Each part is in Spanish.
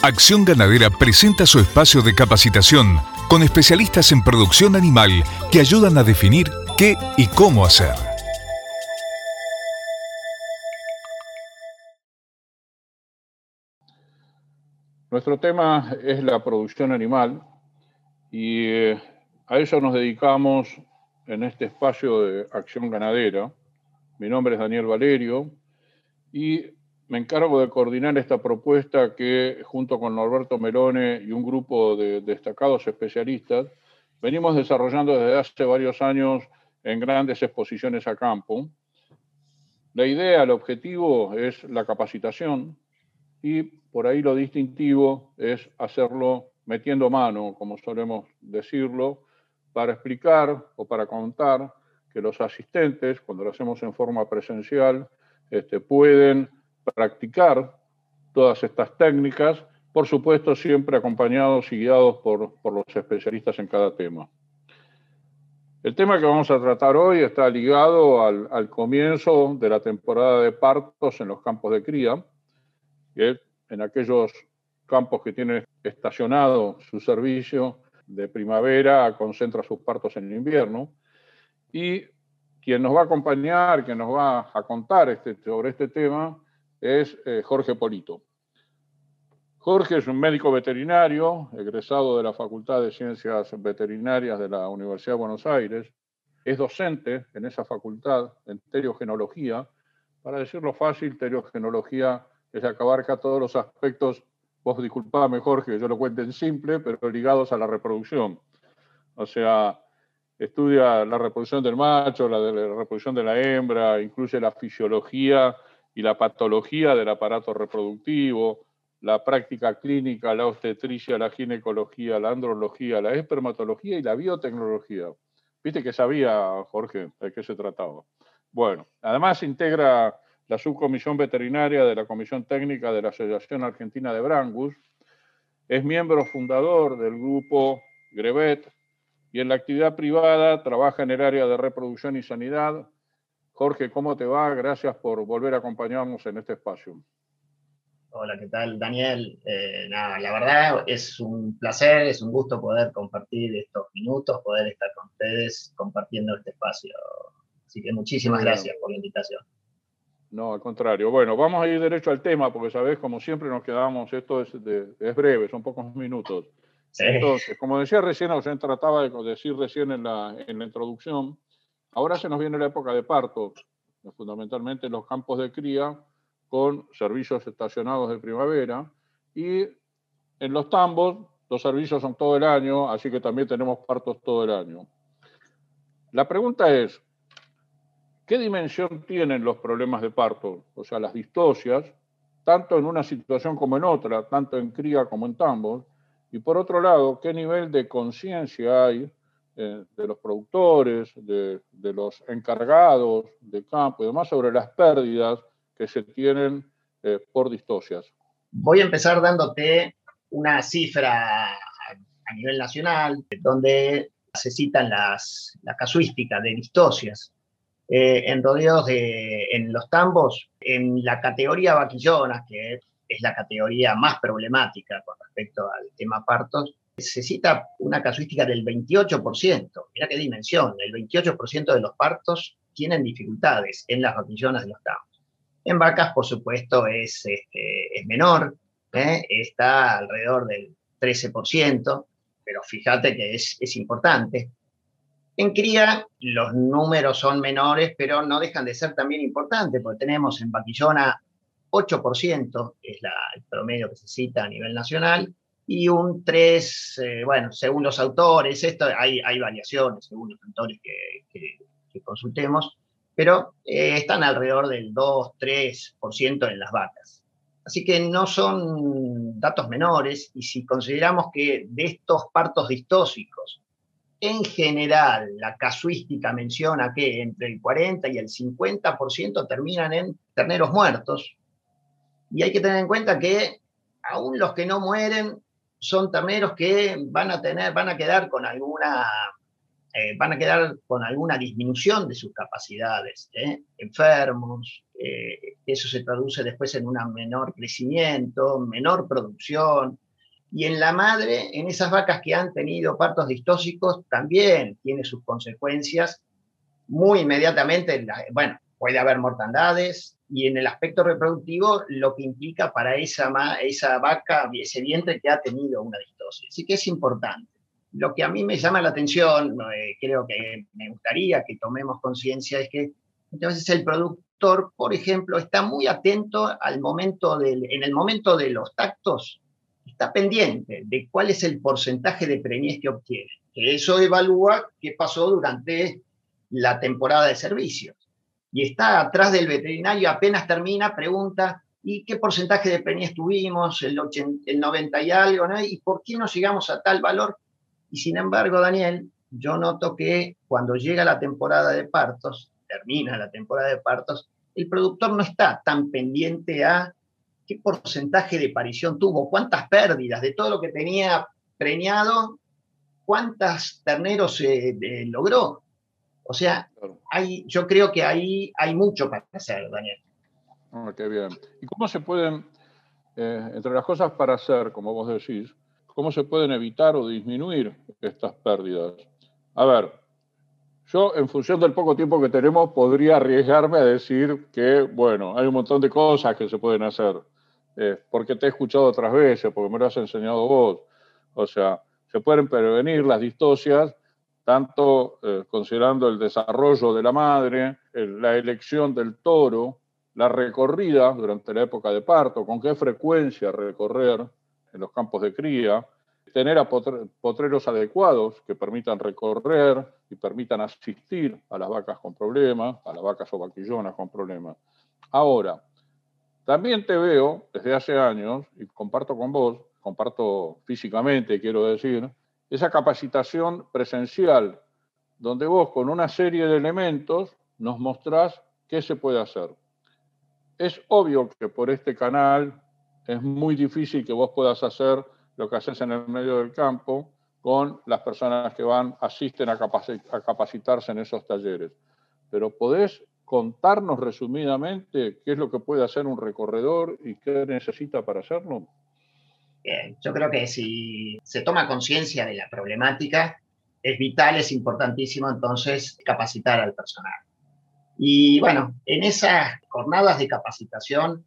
Acción Ganadera presenta su espacio de capacitación con especialistas en producción animal que ayudan a definir qué y cómo hacer. Nuestro tema es la producción animal y a eso nos dedicamos en este espacio de Acción Ganadera. Mi nombre es Daniel Valerio y me encargo de coordinar esta propuesta que, junto con Norberto Melone y un grupo de destacados especialistas, venimos desarrollando desde hace varios años en grandes exposiciones a campo. La idea, el objetivo es la capacitación y por ahí lo distintivo es hacerlo metiendo mano, como solemos decirlo, para explicar o para contar que los asistentes, cuando lo hacemos en forma presencial, pueden practicar todas estas técnicas, por supuesto siempre acompañados y guiados por los especialistas en cada tema. El tema que vamos a tratar hoy está ligado al comienzo de la temporada de partos en los campos de cría, que en aquellos campos que tienen estacionado su servicio de primavera concentra sus partos en invierno. Y quien nos va a acompañar, quien nos va a contar sobre este tema, es Jorge Polito. Jorge es un médico veterinario, egresado de la Facultad de Ciencias Veterinarias de la Universidad de Buenos Aires. Es docente en esa facultad en teriogenología. Para decirlo fácil, teriogenología es la que abarca todos los aspectos, vos disculpame Jorge, yo lo cuente en simple, pero ligados a la reproducción. O sea, estudia la reproducción del macho, la reproducción de la hembra, incluye la fisiología y la patología del aparato reproductivo, la práctica clínica, la obstetricia, la ginecología, la andrología, la espermatología y la biotecnología. Viste que sabía, Jorge, de qué se trataba. Bueno, además integra la subcomisión veterinaria de la Comisión Técnica de la Asociación Argentina de Brangus, es miembro fundador del grupo Grevet y en la actividad privada trabaja en el área de reproducción y sanidad. Jorge, ¿cómo te va? Gracias por volver a acompañarnos en este espacio. Hola, ¿qué tal, Daniel? La verdad es un placer, es un gusto poder compartir estos minutos, poder estar con ustedes compartiendo este espacio. Así que muchísimas gracias por la invitación. No, al contrario. Bueno, vamos a ir derecho al tema, porque sabés, como siempre nos quedamos, esto es breve, son pocos minutos. Sí. Entonces, como decía recién, o sea, trataba de decir recién en la introducción, ahora se nos viene la época de parto, fundamentalmente en los campos de cría, con servicios estacionados de primavera, y en los tambos los servicios son todo el año, así que también tenemos partos todo el año. La pregunta es, ¿qué dimensión tienen los problemas de parto? O sea, las distocias, tanto en una situación como en otra, tanto en cría como en tambos. Y por otro lado, ¿qué nivel de conciencia hay de los productores, de los encargados de campo y demás sobre las pérdidas que se tienen por distocias? Voy a empezar dándote una cifra a nivel nacional, donde se citan la casuística de distocias. En rodeos en los tambos, en la categoría vaquillonas, que es la categoría más problemática con respecto al tema partos, se cita una casuística del 28%. Mirá qué dimensión, el 28% de los partos tienen dificultades en las vaquillonas de los tambos. En vacas, por supuesto, es menor, está alrededor del 13%, pero fíjate que es importante. En cría los números son menores, pero no dejan de ser también importantes, porque tenemos en vaquillona 8%, que es el promedio que se cita a nivel nacional, y un 3%, bueno, según los autores, esto hay variaciones según los autores que consultemos, pero están alrededor del 2-3% en las vacas. Así que no son datos menores, y si consideramos que de estos partos distóxicos, en general, la casuística menciona que entre el 40 y el 50% terminan en terneros muertos. Y hay que tener en cuenta que aún los que no mueren son terneros que van a quedar con alguna van a quedar con alguna disminución de sus capacidades, enfermos, eso se traduce después en un menor crecimiento, menor producción, y en la madre, en esas vacas que han tenido partos distóxicos, también tiene sus consecuencias muy inmediatamente. Bueno, puede haber mortandades, y en el aspecto reproductivo, lo que implica para esa vaca, ese vientre que ha tenido una distosis. Así que es importante. Lo que a mí me llama la atención, creo que me gustaría que tomemos conciencia, es que muchas veces el productor, por ejemplo, está muy atento en el momento de los tactos, está pendiente de cuál es el porcentaje de preñez que obtiene. Que eso evalúa qué pasó durante la temporada de servicios. Y está atrás del veterinario, apenas termina, pregunta, ¿y qué porcentaje de preñez tuvimos? El 90 y algo, ¿no? ¿Y por qué no llegamos a tal valor? Y sin embargo, Daniel, yo noto que cuando llega la temporada de partos, termina la temporada de partos, el productor no está tan pendiente a qué porcentaje de parición tuvo, cuántas pérdidas de todo lo que tenía preñado, cuántos terneros logró. O sea, yo creo que ahí hay mucho para hacer, Daniel. Qué bien. ¿Y cómo se pueden, entre las cosas para hacer, como vos decís, cómo se pueden evitar o disminuir estas pérdidas? A ver, yo en función del poco tiempo que tenemos podría arriesgarme a decir que, bueno, hay un montón de cosas que se pueden hacer, porque te he escuchado otras veces, porque me lo has enseñado vos. O sea, se pueden prevenir las distocias, tanto considerando el desarrollo de la madre, la elección del toro, la recorrida durante la época de parto, con qué frecuencia recorrer en los campos de cría, tener a potreros adecuados que permitan recorrer y permitan asistir a las vacas con problemas, a las vacas o vaquillonas con problemas. Ahora, también te veo desde hace años, y comparto con vos, comparto físicamente, quiero decir, esa capacitación presencial, donde vos con una serie de elementos nos mostrás qué se puede hacer. Es obvio que por este canal es muy difícil que vos puedas hacer lo que haces en el medio del campo con las personas que asisten a capacitarse en esos talleres. Pero ¿podés contarnos resumidamente qué es lo que puede hacer un recorredor y qué necesita para hacerlo? Bien, yo creo que si se toma conciencia de la problemática, es vital, es importantísimo entonces capacitar al personal. Y bueno, en esas jornadas de capacitación,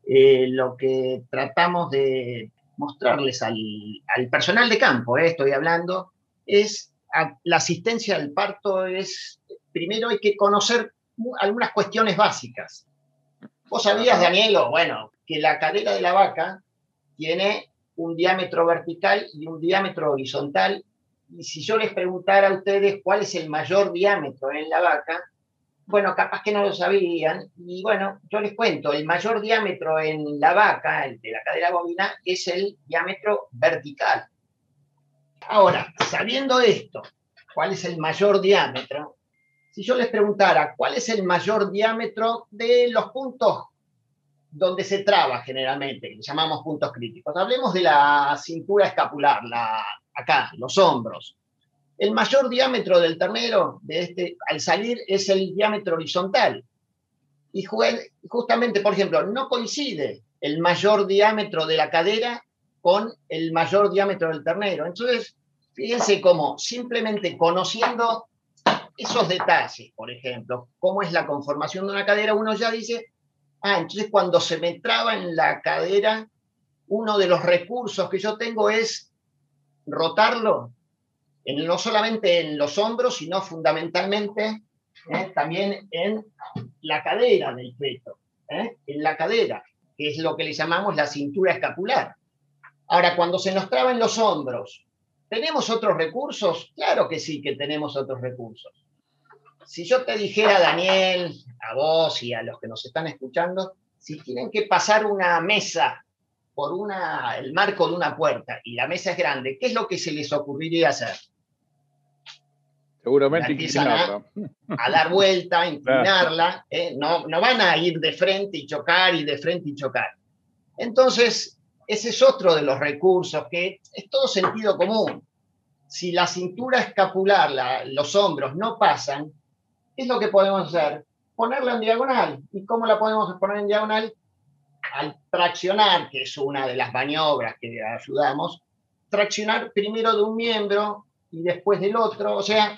lo que tratamos de mostrarles al personal de campo, estoy hablando, es la asistencia al parto. Primero hay que conocer algunas cuestiones básicas. ¿Vos sabías, Daniel, que la cadera de la vaca tiene un diámetro vertical y un diámetro horizontal? Y si yo les preguntara a ustedes cuál es el mayor diámetro en la vaca, bueno, capaz que no lo sabían, y bueno, yo les cuento, el mayor diámetro en la vaca, el de la cadera bovina, es el diámetro vertical. Ahora, sabiendo esto, ¿cuál es el mayor diámetro? Si yo les preguntara cuál es el mayor diámetro de los puntos donde se traba generalmente, que llamamos puntos críticos, hablemos de la cintura escapular, acá, los hombros. El mayor diámetro del ternero al salir es el diámetro horizontal. Y justamente, por ejemplo, no coincide el mayor diámetro de la cadera con el mayor diámetro del ternero. Entonces, fíjense cómo simplemente conociendo esos detalles, por ejemplo, cómo es la conformación de una cadera, uno ya dice, entonces cuando se me traba en la cadera, uno de los recursos que yo tengo es rotarlo, no solamente en los hombros, sino fundamentalmente también en la cadera del feto, en la cadera, que es lo que le llamamos la cintura escapular. Ahora, cuando se nos traba en los hombros, ¿tenemos otros recursos? Claro que sí que tenemos otros recursos. Si yo te dijera, Daniel, a vos y a los que nos están escuchando, si tienen que pasar una mesa por el marco de una puerta y la mesa es grande, ¿qué es lo que se les ocurriría hacer? Seguramente inclinarla. A dar vuelta, inclinarla, no van a ir de frente y chocar y de frente y chocar. Entonces, ese es otro de los recursos que es todo sentido común. si la cintura escapular, los hombros no pasan, ¿qué es lo que podemos hacer? Ponerla en diagonal. ¿Y cómo la podemos poner en diagonal? Al traccionar, que es una de las maniobras que ayudamos, traccionar primero de un miembro y después del otro, o sea,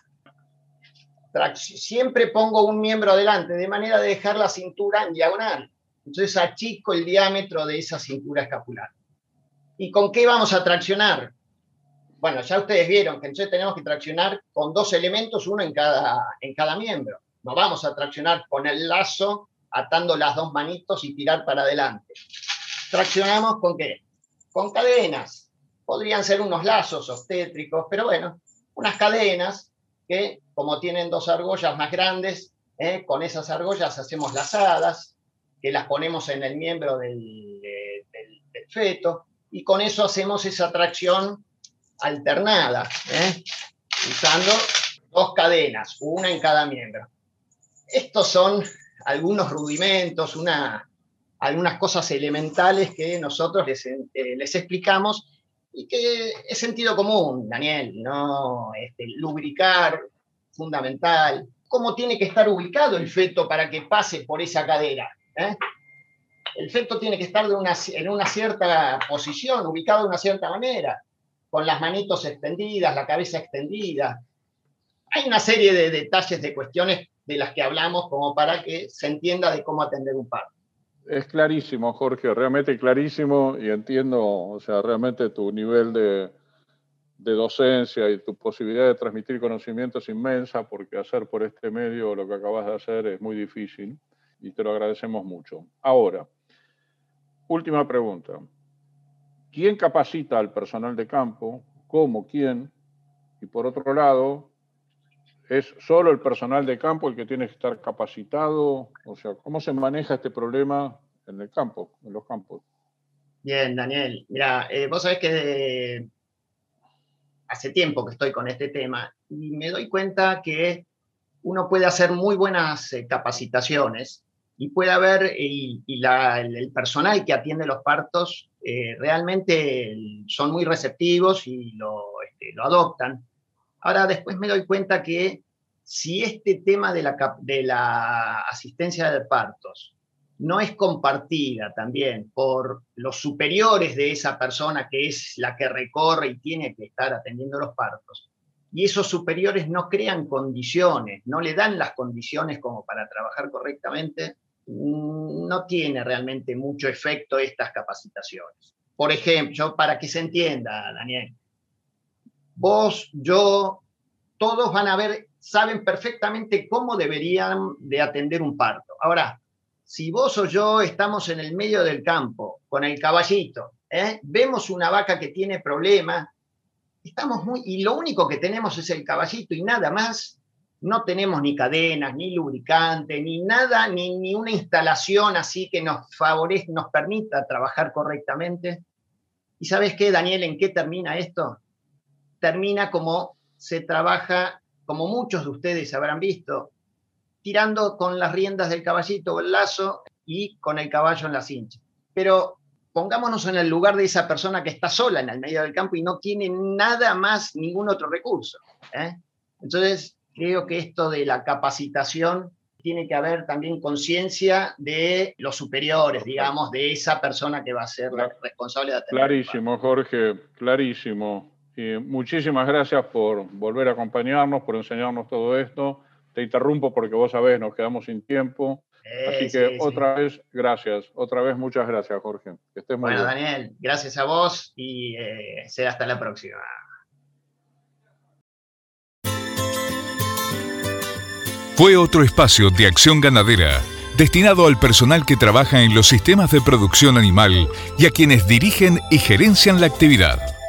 siempre pongo un miembro adelante, de manera de dejar la cintura en diagonal. Entonces achico el diámetro de esa cintura escapular. ¿Y con qué vamos a traccionar? Bueno, ya ustedes vieron que entonces tenemos que traccionar con 2 elementos, uno en cada miembro. No vamos a traccionar con el lazo, atando las 2 manitos y tirar para adelante. ¿Traccionamos con qué? Con cadenas. Podrían ser unos lazos obstétricos, pero bueno, unas cadenas que, como tienen 2 argollas más grandes, con esas argollas hacemos lazadas, que las ponemos en el miembro del feto, y con eso hacemos esa tracción alternada, usando 2 cadenas, una en cada miembro. Estos son algunos rudimentos, algunas cosas elementales que nosotros les explicamos y que es sentido común, Daniel, ¿no? Lubricar, fundamental. ¿Cómo tiene que estar ubicado el feto para que pase por esa cadera? El feto tiene que estar en una cierta posición, ubicado de una cierta manera, con las manitos extendidas, la cabeza extendida. Hay una serie de detalles, de cuestiones de las que hablamos como para que se entienda de cómo atender un parto. Es clarísimo, Jorge, realmente clarísimo, y entiendo, o sea, realmente tu nivel de docencia y tu posibilidad de transmitir conocimiento es inmensa, porque hacer por este medio lo que acabas de hacer es muy difícil y te lo agradecemos mucho. Ahora, última pregunta. ¿Quién capacita al personal de campo? ¿Cómo? ¿Quién? Y por otro lado, ¿es solo el personal de campo el que tiene que estar capacitado? O sea, ¿cómo se maneja este problema en el campo, en los campos? Bien, Daniel. Mira, vos sabés que hace tiempo que estoy con este tema y me doy cuenta que uno puede hacer muy buenas capacitaciones y puede haber, el personal que atiende los partos realmente son muy receptivos y lo adoptan. Ahora, después me doy cuenta que si este tema de la asistencia de partos no es compartida también por los superiores de esa persona que es la que recorre y tiene que estar atendiendo los partos, y esos superiores no crean condiciones, no le dan las condiciones como para trabajar correctamente, no tiene realmente mucho efecto estas capacitaciones. Por ejemplo, para que se entienda, Daniel, vos, yo, todos saben perfectamente cómo deberían de atender un parto. Ahora, si vos o yo estamos en el medio del campo con el caballito, vemos una vaca que tiene problemas, y lo único que tenemos es el caballito y nada más, no tenemos ni cadenas, ni lubricante, ni nada, ni una instalación así que nos permita trabajar correctamente. ¿Y sabes qué, Daniel, en qué termina esto? Termina como se trabaja, como muchos de ustedes habrán visto, tirando con las riendas del caballito o el lazo y con el caballo en la cincha. Pero pongámonos en el lugar de esa persona que está sola en el medio del campo y no tiene nada más, ningún otro recurso. Entonces, creo que esto de la capacitación tiene que haber también conciencia de los superiores, digamos, de esa persona que va a ser la responsable de atender. Clarísimo, Jorge, clarísimo. Y muchísimas gracias por volver a acompañarnos, por enseñarnos todo esto. Te interrumpo porque vos sabés, nos quedamos sin tiempo. Así que otra vez, gracias. Otra vez, muchas gracias, Jorge. Que estés muy bien. Bueno, Daniel, gracias a vos y será hasta la próxima. Fue otro espacio de Acción Ganadera, destinado al personal que trabaja en los sistemas de producción animal y a quienes dirigen y gerencian la actividad.